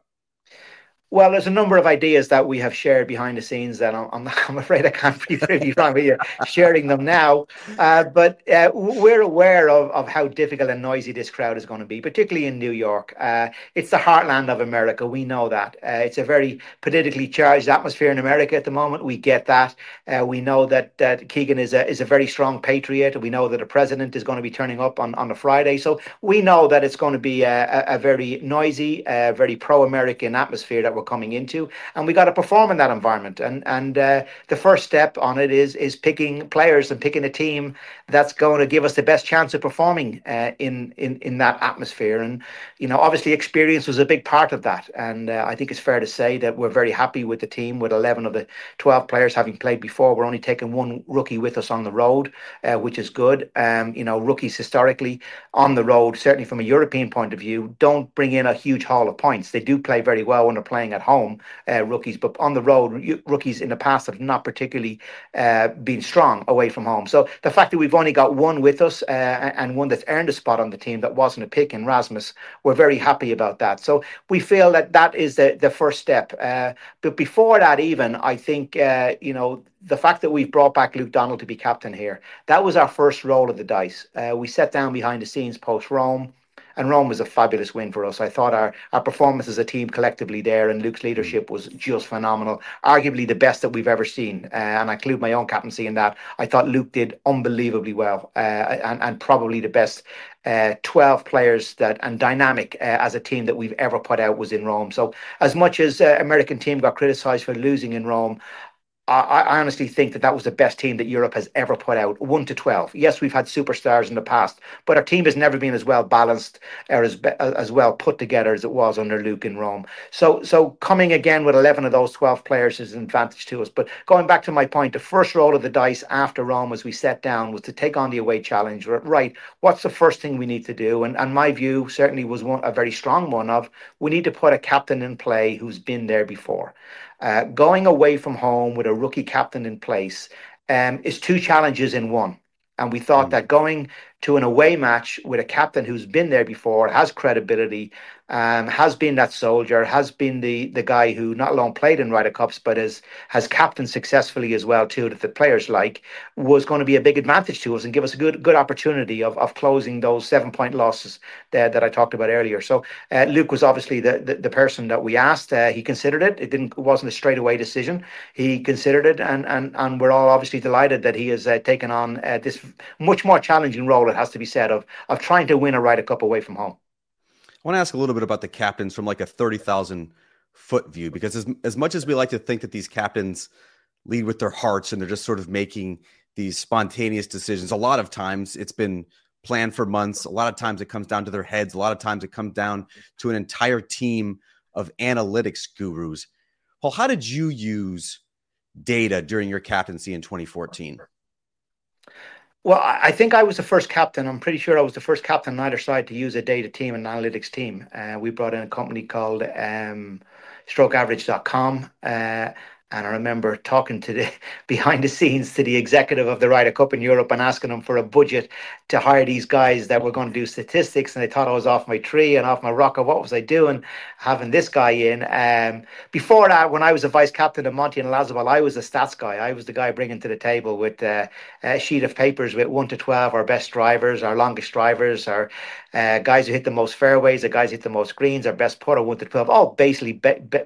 Well, there's a number of ideas that we have shared behind the scenes that I'm, I'm, not, I'm afraid I can't be really wrong with you sharing them now. Uh, but uh, we're aware of, of how difficult and noisy this crowd is going to be, particularly in New York. Uh, it's the heartland of America. We know that. Uh, it's a very politically charged atmosphere in America at the moment. We get that. Uh, we know that, that Keegan is a, is a very strong patriot. We know that the president is going to be turning up on, on a Friday. So we know that it's going to be a, a, a very noisy, uh, very pro-American atmosphere that we're coming into, and we got to perform in that environment. And and uh, the first step on it is is picking players and picking a team that's going to give us the best chance of performing uh, in in in that atmosphere. And you know, obviously, experience was a big part of that. And uh, I think it's fair to say that we're very happy with the team, with eleven of the twelve players having played before. We're only taking one rookie with us on the road, uh, which is good. Um, you know, rookies historically on the road, certainly from a European point of view, don't bring in a huge haul of points. They do play very well when they're playing playing at home, uh, rookies, but on the road, rookies in the past have not particularly uh, been strong away from home. So the fact that we've only got one with us uh, and one that's earned a spot on the team that wasn't a pick in Rasmus, we're very happy about that. So we feel that that is the, the first step. Uh, but before that, even, I think, uh, you know, the fact that we've brought back Luke Donald to be captain here, that was our first roll of the dice. Uh, we sat down behind the scenes post Rome, and Rome was a fabulous win for us. I thought our, our performance as a team collectively there and Luke's leadership was just phenomenal, arguably the best that we've ever seen. Uh, and I include my own captaincy in that. I thought Luke did unbelievably well uh, and, and probably the best uh, twelve players that and dynamic uh, as a team that we've ever put out was in Rome. So as much as uh, American team got criticised for losing in Rome, I, I honestly think that that was the best team that Europe has ever put out, one to twelve. Yes, we've had superstars in the past, but our team has never been as well balanced or as as well put together as it was under Luke in Rome. So, so coming again with eleven of those twelve players is an advantage to us. But going back to my point, the first roll of the dice after Rome, as we set down, was to take on the away challenge. Right, what's the first thing we need to do? And and my view certainly was one a very strong one of we need to put a captain in play who's been there before. Uh, going away from home with a rookie captain in place um, is two challenges in one. And we thought mm. that going to an away match with a captain who's been there before, has credibility, um, has been that soldier, has been the the guy who not alone played in Ryder Cups, but has, has captained successfully as well too, that the players like, was going to be a big advantage to us and give us a good good opportunity of, of closing those seven-point losses that, that I talked about earlier. So uh, Luke was obviously the, the, the person that we asked. Uh, he considered it. It didn't it wasn't a straightaway decision. He considered it, and and, and we're all obviously delighted that he has uh, taken on uh, this much more challenging role, it has to be said, of of trying to win a Ryder Cup away from home. I want to ask a little bit about the captains from like a thirty thousand foot view, because as, as much as we like to think that these captains lead with their hearts and they're just sort of making these spontaneous decisions, a lot of times it's been planned for months. A lot of times it comes down to their heads. A lot of times it comes down to an entire team of analytics gurus. Well, how did you use data during your captaincy in twenty fourteen? Well, I think I was the first captain. I'm pretty sure I was the first captain on either side to use a data team and analytics team. Uh, we brought in a company called um, stroke average dot com. Uh, and I remember talking to the behind the scenes to the executive of the Ryder Cup in Europe and asking them for a budget to hire these guys that were going to do statistics. And they thought I was off my tree and off my rocker. What was I doing having this guy in? Um, before that, when I was a vice captain of Monty and Lazabal, I was a stats guy. I was the guy bringing to the table with uh, a sheet of papers with one to twelve, our best drivers, our longest drivers, our uh, guys who hit the most fairways, the guys who hit the most greens, our best putter, one to twelve, all basically be- be-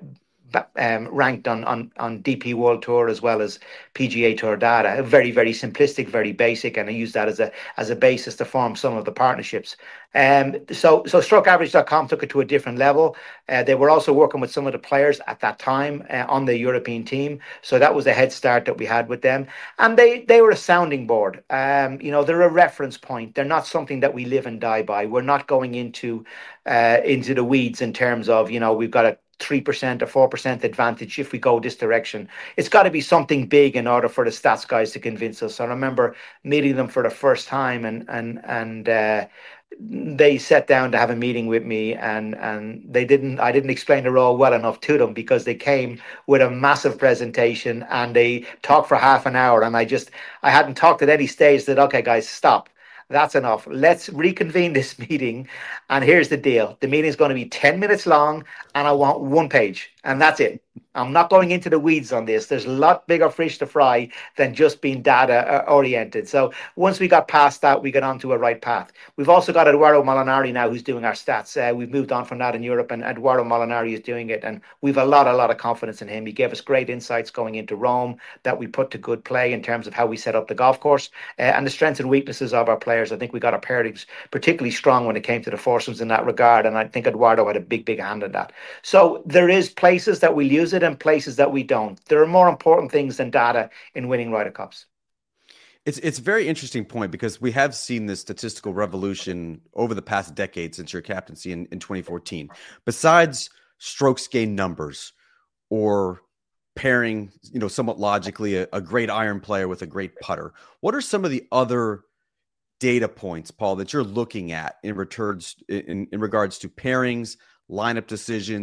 Um, ranked on, on on D P World Tour as well as P G A Tour data. Very, very simplistic, very basic, and I use that as a as a basis to form some of the partnerships. Um, so so stroke average dot com took it to a different level. Uh, they were also working with some of the players at that time uh, on the European team, so that was a head start that we had with them. And they they were a sounding board. Um, you know, they're a reference point. They're not something that we live and die by. We're not going into uh, into the weeds in terms of, you know, we've got a three percent or four percent advantage if we go this direction. It's got to be something big in order for the stats guys to convince us. I remember meeting them for the first time, and and and uh, they sat down to have a meeting with me, and and they didn't I didn't explain the role well enough to them, because they came with a massive presentation and they talked for half an hour, and I just I hadn't talked at any stage. Said, okay guys, stop. That's enough. Let's reconvene this meeting. And here's the deal. The meeting is going to be ten minutes long, and I want one page. And that's it. I'm not going into the weeds on this. There's a lot bigger fish to fry than just being data oriented. So once we got past that, we got onto a right path. We've also got Eduardo Molinari now, who's doing our stats. Uh, we've moved on from that in Europe, and Eduardo Molinari is doing it. And we've a lot, a lot of confidence in him. He gave us great insights going into Rome that we put to good play in terms of how we set up the golf course uh, and the strengths and weaknesses of our players. I think we got our pairings particularly strong when it came to the foursomes in that regard. And I think Eduardo had a big, big hand in that. So there is places that we'll use it and places that we don't. There are more important things than data in winning Ryder Cups. It's it's a very interesting point, because we have seen this statistical revolution over the past decade since your captaincy in, in twenty fourteen. Besides strokes gained numbers or pairing, you know, somewhat logically a, a great iron player with a great putter, what are some of the other data points, Paul, that you're looking at in returns in, in regards to pairings, lineup decisions,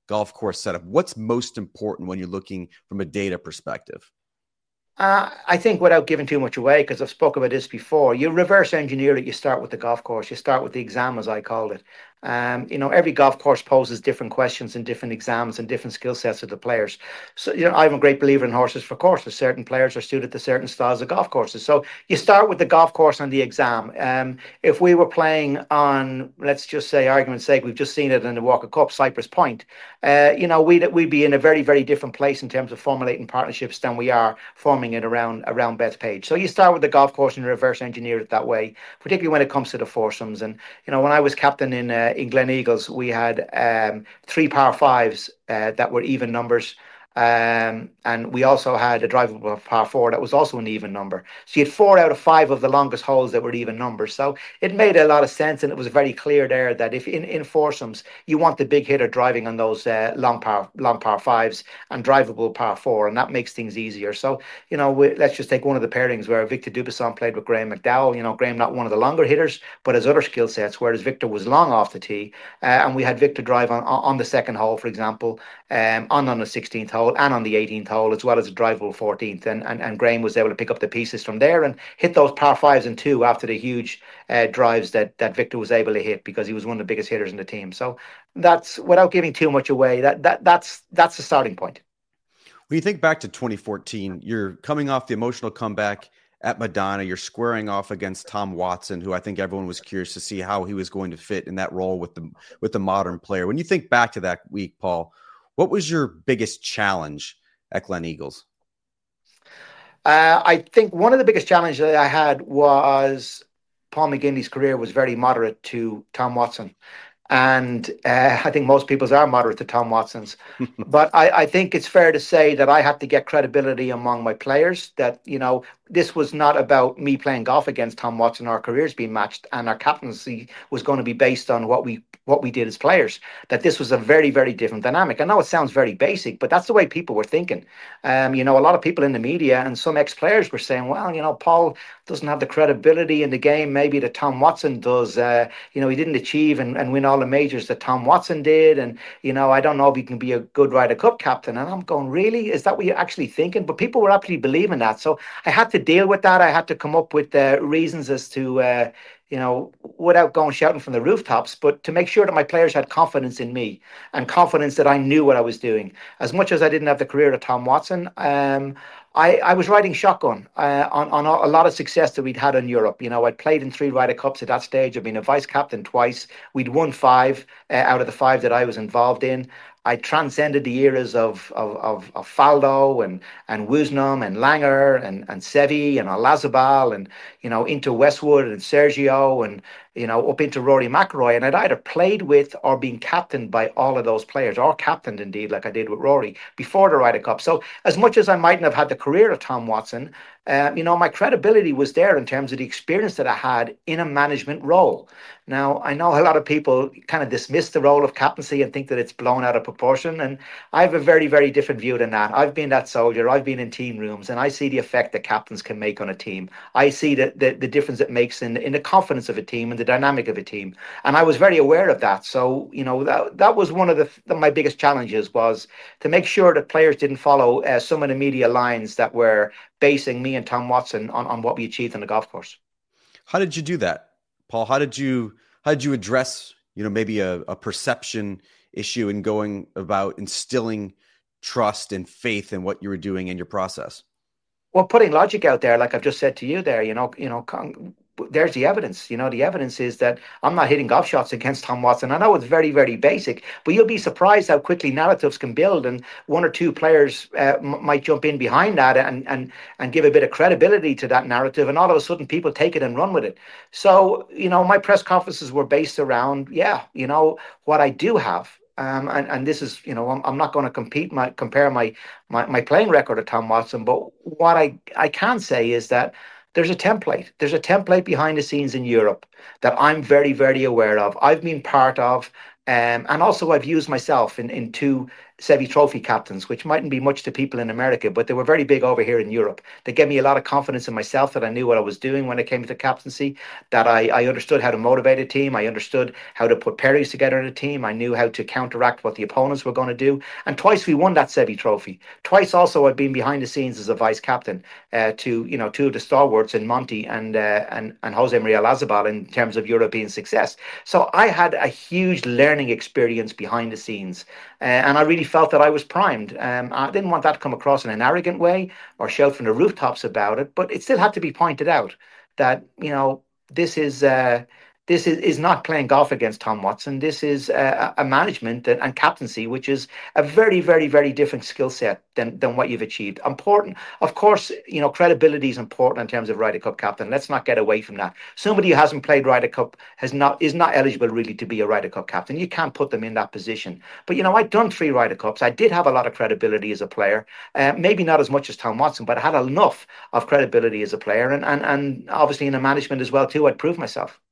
golf course setup? What's most important when you're looking from a data perspective? Uh, I think without giving too much away, because I've spoken about this before, you reverse engineer it. You start with the golf course. You start with the exam, as I called it. Um, you know, every golf course poses different questions and different exams and different skill sets of the players. So, you know, I'm a great believer in horses for courses. Certain players are suited to certain styles of golf courses. So you start with the golf course and the exam. Um, if we were playing on, let's just say, argument's sake, we've just seen it in the Walker Cup, Cypress Point, uh, you know, we'd, we'd be in a very, very different place in terms of formulating partnerships than we are forming it around, around Bethpage. So you start with the golf course and reverse engineer it that way, particularly when it comes to the foursomes. And, you know, when I was captain in uh, in Glen Eagles, we had um, three par fives uh, that were even numbers. Um, and we also had a drivable par four that was also an even number. So you had four out of five of the longest holes that were even numbers. So it made a lot of sense, and it was very clear there that if in, in foursomes you want the big hitter driving on those uh, long par long par fives and drivable par four, and that makes things easier. So you know, we, let's just take one of the pairings where Victor Dubuisson played with Graham McDowell. You know, Graham not one of the longer hitters, but his other skill sets, whereas Victor was long off the tee, uh, and we had Victor drive on on the second hole, for example, um, on on the sixteenth hole and on the eighteenth hole, as well as a drivable fourteenth, and, and and Graham was able to pick up the pieces from there and hit those par fives and two after the huge uh, drives that that Victor was able to hit, because he was one of the biggest hitters in the team. So that's, without giving too much away, that that that's that's the starting point. When you think back to twenty fourteen, you're coming off the emotional comeback at Madonna. You're squaring off against Tom Watson, who I think everyone was curious to see how he was going to fit in that role with the with the modern player. When you think back to that week, Paul, what was your biggest challenge at Glen Eagles? Uh, I think one of the biggest challenges that I had was Paul McGinley's career was very moderate to Tom Watson. And uh, I think most people's are moderate to Tom Watson's. But I, I think it's fair to say that I had to get credibility among my players, that, you know, this was not about me playing golf against Tom Watson. Our careers being matched, and our captaincy was going to be based on what we what we did as players. That this was a very, very different dynamic. I know it sounds very basic, but that's the way people were thinking. Um, you know, a lot of people in the media and some ex-players were saying, well, you know, Paul doesn't have the credibility in the game maybe that Tom Watson does. Uh, you know, he didn't achieve and, and win all the majors that Tom Watson did. And, you know, I don't know if he can be a good Ryder Cup captain. And I'm going, really? Is that what you're actually thinking? But people were actually believing that. So I had to deal with that. I had to come up with uh, reasons as to, uh, you know, without going shouting from the rooftops, but to make sure that my players had confidence in me and confidence that I knew what I was doing. As much as I didn't have the career of Tom Watson, um, I, I was riding shotgun uh, on, on a lot of success that we'd had in Europe. You know, I'd played in three Ryder Cups at that stage. I'd been a vice captain twice. We'd won five uh, out of the five that I was involved in. I transcended the eras of of of, of Faldo and and Woosnam and Langer and and Seve and Olazabal and, you know, into Westwood and Sergio and, you know, up into Rory McIlroy. And I'd either played with or been captained by all of those players, or captained indeed, like I did with Rory before the Ryder Cup. So as much as I mightn't have had the career of Tom Watson, uh, you know, my credibility was there in terms of the experience that I had in a management role. Now, I know a lot of people kind of dismiss the role of captaincy and think that it's blown out of proportion. And I have a very, very different view than that. I've been that soldier. I've been in team rooms, and I see the effect that captains can make on a team. I see the, the, the difference it makes in, in the confidence of a team and the dynamic of a team. And I was very aware of that. So, you know, that, that was one of the, the my biggest challenges, was to make sure that players didn't follow uh, some of the media lines that were basing me and Tom Watson on, on what we achieved on the golf course. How did you do that, Paul? How did you how did you address, you know, maybe a, a perception issue in going about instilling trust and faith in what you were doing in your process? Well, putting logic out there, like I've just said to you there, you know, you know, con- there's the evidence. You know, the evidence is that I'm not hitting golf shots against Tom Watson. I know it's very, very basic, but you'll be surprised how quickly narratives can build, and one or two players uh, m- might jump in behind that and and and give a bit of credibility to that narrative, and all of a sudden people take it and run with it. So, you know, my press conferences were based around, yeah, you know, what I do have. Um, and, and this is, you know, I'm, I'm not going to compete my compare my, my my playing record to Tom Watson, but what I, I can say is that there's a template. There's a template behind the scenes in Europe that I'm very, very aware of. I've been part of, um, and also I've used myself in, in two Sevi Trophy captains, which mightn't be much to people in America, but they were very big over here in Europe. They gave me a lot of confidence in myself that I knew what I was doing when it came to captaincy, that I, I understood how to motivate a team. I understood how to put pairings together in a team. I knew how to counteract what the opponents were going to do. And twice we won that Sevi Trophy. Twice also I've been behind the scenes as a vice captain uh, to, you know, two of the stalwarts in Monty and, uh, and, and Jose Maria Lazabal in terms of European success. So I had a huge learning experience behind the scenes. Uh, and I really felt that I was primed. Um, I didn't want that to come across in an arrogant way or shout from the rooftops about it, but it still had to be pointed out that, you know, this is uh, this is, is not playing golf against Tom Watson. This is uh, a management and, and captaincy, which is a very, very, very different skill set than, than what you've achieved. Important, of course, you know, credibility is important in terms of Ryder Cup captain. Let's not get away from that. Somebody who hasn't played Ryder Cup has not is not eligible really to be a Ryder Cup captain. You can't put them in that position. But, you know, I'd done three Ryder Cups. I did have a lot of credibility as a player. Uh, maybe not as much as Tom Watson, but I had enough of credibility as a player. And, and, and obviously in the management as well, too, I'd proved myself.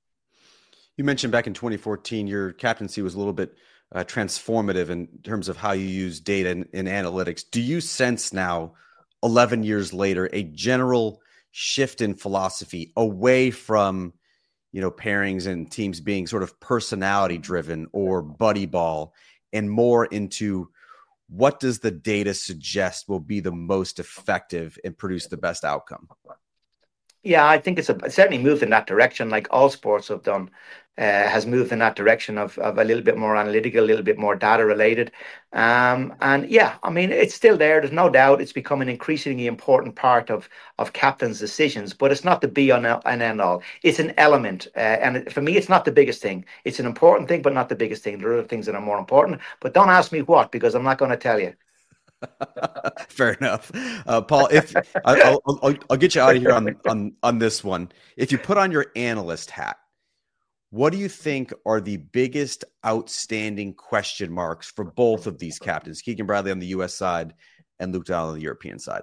You mentioned back in twenty fourteen, your captaincy was a little bit uh, transformative in terms of how you use data and, and analytics. Do you sense now, eleven years later, a general shift in philosophy away from, you know, pairings and teams being sort of personality driven or buddy ball, and more into what does the data suggest will be the most effective and produce the best outcome? Yeah, I think it's, a, it's certainly moved in that direction, like all sports have done, uh, has moved in that direction of, of a little bit more analytical, a little bit more data related. Um, and yeah, I mean, it's still there. There's no doubt it's become an increasingly important part of, of captains' decisions, but it's not the be on and end all. It's an element. Uh, and for me, it's not the biggest thing. It's an important thing, but not the biggest thing. There are other things that are more important, but don't ask me what, because I'm not going to tell you. Fair enough, uh, Paul. If I'll, I'll, I'll get you out of here on, on on this one. If you put on your analyst hat, what do you think are the biggest outstanding question marks for both of these captains, Keegan Bradley on the U S side and Luke Donald on the European side?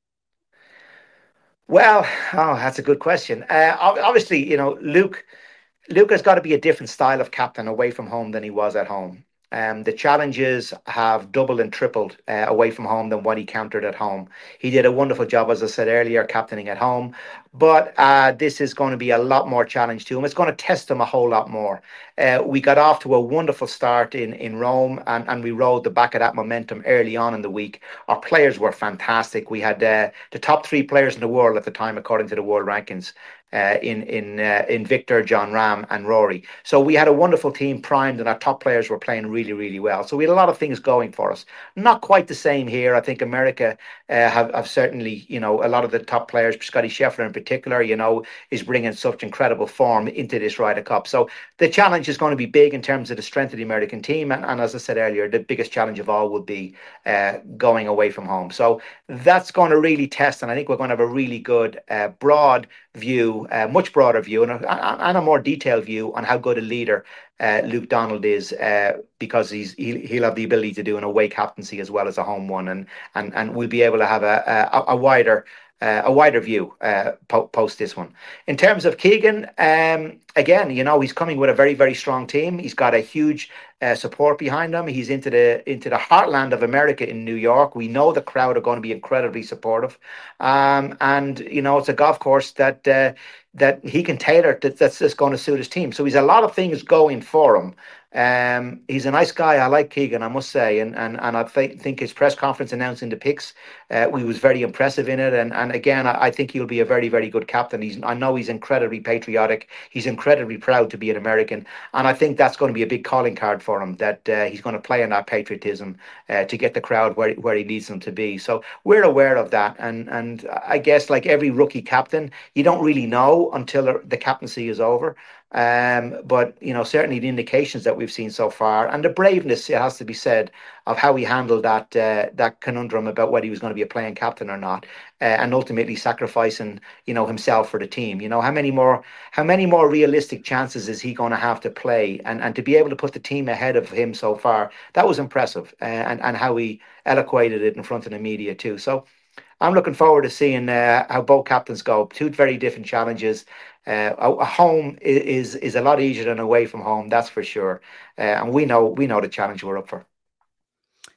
Well, oh, that's a good question. Uh, obviously, you know, Luke Luke has got to be a different style of captain away from home than he was at home. Um, the challenges have doubled and tripled uh, away from home than what he countered at home. He did a wonderful job, as I said earlier, captaining at home. But uh, this is going to be a lot more challenge to him. It's going to test him a whole lot more. Uh, we got off to a wonderful start in, in Rome, and, and we rode the back of that momentum early on in the week. Our players were fantastic. We had uh, the top three players in the world at the time, according to the world rankings. Uh, in in uh, in Victor, John Rahm, and Rory. So we had a wonderful team primed, and our top players were playing really, really well. So we had a lot of things going for us. Not quite the same here. I think America uh, have, have certainly, you know, a lot of the top players, Scotty Scheffler in particular, you know, is bringing such incredible form into this Ryder Cup. So the challenge is going to be big in terms of the strength of the American team. And, and as I said earlier, the biggest challenge of all would be uh, going away from home. So that's going to really test, and I think we're going to have a really good, uh, broad view, a much broader view, and a, and a more detailed view on how good a leader uh, Luke Donald is, uh, because he's he'll, he'll have the ability to do an away captaincy as well as a home one, and and and we'll be able to have a a, a wider uh, a wider view uh, po- post this one. In terms of Keegan, um, again, you know, he's coming with a very, very strong team. He's got a huge uh, support behind him. He's into the into the heartland of America in New York. We know the crowd are going to be incredibly supportive, um, and you know, it's a golf course that uh, that he can tailor that, that's just going to suit his team. So he's a lot of things going for him. Um, he's a nice guy. I like Keegan, I must say, and and and I th- think his press conference announcing the picks, uh, he was very impressive in it. And and again, I, I think he'll be a very, very good captain. He's I know he's incredibly patriotic. He's incredibly proud to be an American, and I think that's going to be a big calling card for him. That uh, he's going to play on that patriotism uh, to get the crowd where where he needs them to be. So we're aware of that, and and I guess like every rookie captain, you don't really know until the captaincy is over. Um, but you know, certainly the indications that we've seen so far, and the braveness, it has to be said, of how he handled that uh, that conundrum about whether he was going to be a playing captain or not, uh, and ultimately sacrificing, you know, himself for the team. You know, how many more how many more realistic chances is he going to have to play, and and to be able to put the team ahead of him so far, that was impressive, uh, and and how he eloquated it in front of the media too. So I'm looking forward to seeing uh, how both captains go. Two very different challenges. Uh, a, a home is is a lot easier than away from home, that's for sure. Uh, and we know we know the challenge we're up for.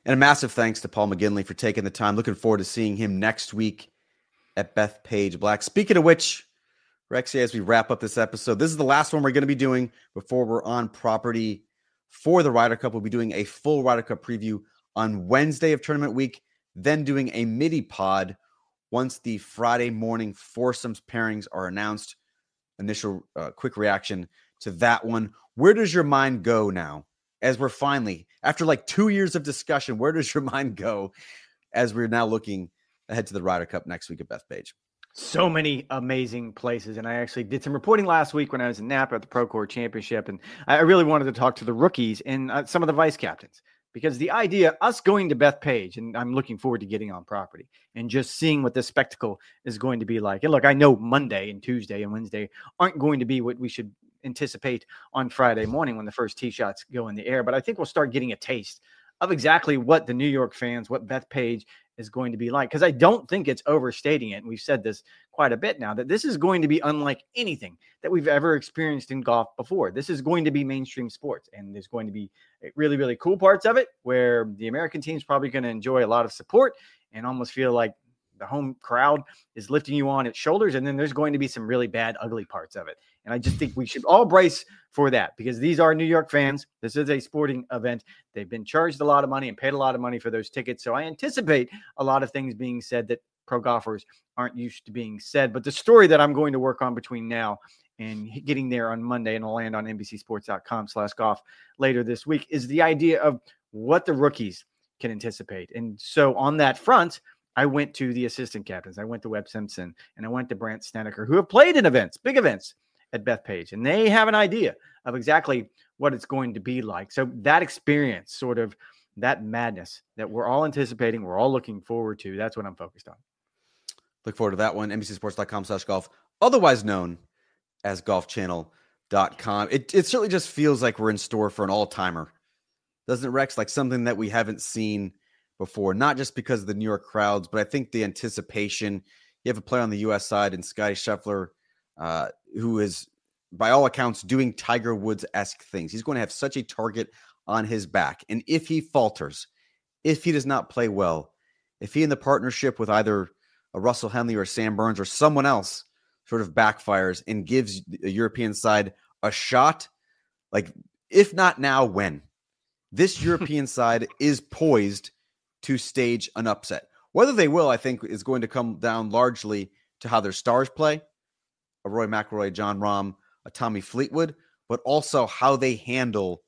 And a massive thanks to Paul McGinley for taking the time. Looking forward to seeing him next week at Bethpage Black. Speaking of which, Rexy, as we wrap up this episode, this is the last one we're going to be doing before we're on property for the Ryder Cup. We'll be doing a full Ryder Cup preview on Wednesday of tournament week, then doing a midi pod once the Friday morning foursomes pairings are announced. Initial uh, quick reaction to that one. Where does your mind go now as we're finally, after like two years of discussion, where does your mind go as we're now looking ahead to the Ryder Cup next week at Bethpage? So many amazing places. And I actually did some reporting last week when I was in Napa at the Procore Championship. And I really wanted to talk to the rookies and uh, some of the vice captains, because the idea, us going to Bethpage, and I'm looking forward to getting on property and just seeing what this spectacle is going to be like. And look, I know Monday and Tuesday and Wednesday aren't going to be what we should anticipate on Friday morning when the first tee shots go in the air. But I think we'll start getting a taste of exactly what the New York fans, what Bethpage is going to be like. Because I don't think it's overstating it. And we've said this quite a bit now, that this is going to be unlike anything that we've ever experienced in golf before. This is going to be mainstream sports. And there's going to be really, really cool parts of it where the American team's probably going to enjoy a lot of support and almost feel like the home crowd is lifting you on its shoulders. And then there's going to be some really bad, ugly parts of it. And I just think we should all brace for that, because these are New York fans. This is a sporting event. They've been charged a lot of money and paid a lot of money for those tickets. So I anticipate a lot of things being said that pro golfers aren't used to being said. But the story that I'm going to work on between now and getting there on Monday, and I'll land on N B C sports dot com slash golf later this week, is the idea of what the rookies can anticipate. And so on that front, I went to the assistant captains. I went to Webb Simpson and I went to Brandt Snedeker, who have played in events, big events at Bethpage, and they have an idea of exactly what it's going to be like. So that experience, sort of that madness that we're all anticipating, we're all looking forward to, that's what I'm focused on. Look forward to that one. N B C sports dot com slash golf, otherwise known as golf channel dot com. It, it certainly just feels like we're in store for an all-timer. Doesn't it, Rex? Like something that we haven't seen before, not just because of the New York crowds, but I think the anticipation. You have a player on the U S side in Scotty Scheffler, uh, who is, by all accounts, doing Tiger Woods-esque things. He's going to have such a target on his back. And if he falters, if he does not play well, if he in the partnership with either a Russell Henley or Sam Burns or someone else sort of backfires and gives the European side a shot, like if not now, when? This European side is poised to stage an upset. Whether they will, I think, is going to come down largely to how their stars play, a Rory McIlroy, Jon Rahm, a Tommy Fleetwood, but also how they handle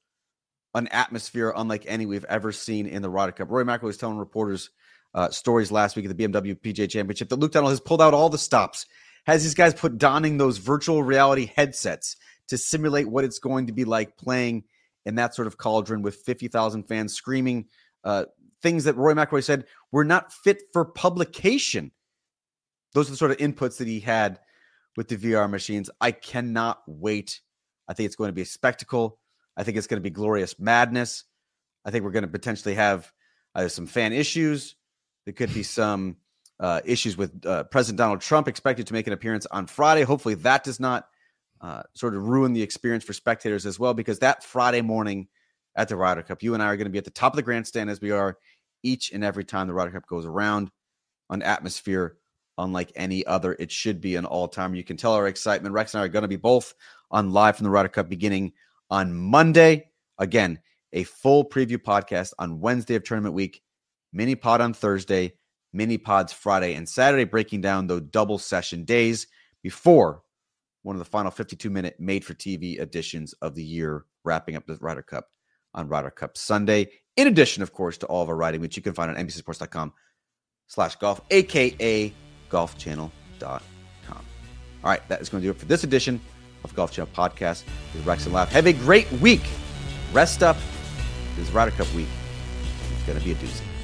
an atmosphere unlike any we've ever seen in the Ryder Cup. Rory McIlroy was telling reporters uh, stories last week at the B M W P G A Championship that Luke Donald has pulled out all the stops, has these guys put donning those virtual reality headsets to simulate what it's going to be like playing in that sort of cauldron with fifty thousand fans screaming uh, things that Rory McIlroy said were not fit for publication. Those are the sort of inputs that he had with the V R machines. I cannot wait. I think it's going to be a spectacle. I think it's going to be glorious madness. I think we're going to potentially have uh, some fan issues. There could be some uh, issues with uh, President Donald Trump expected to make an appearance on Friday. Hopefully that does not uh, sort of ruin the experience for spectators as well, because that Friday morning at the Ryder Cup, you and I are going to be at the top of the grandstand as we are each and every time the Ryder Cup goes around, on atmosphere unlike any other. It should be an all-timer. You can tell our excitement. Rex and I are going to be both on live from the Ryder Cup beginning on Monday. Again, a full preview podcast on Wednesday of tournament week, mini pod on Thursday, mini pods Friday and Saturday, breaking down those double session days before one of the final fifty-two minute made-for-T V editions of the year, wrapping up the Ryder Cup on Ryder Cup Sunday. In addition, of course, to all of our writing, which you can find on N B C sports dot com slash golf, a k a golf channel dot com. All right, that is going to do it for this edition of Golf Channel Podcast with Rex and Lav. Have a great week. Rest up. This is Ryder Cup week. It's going to be a doozy.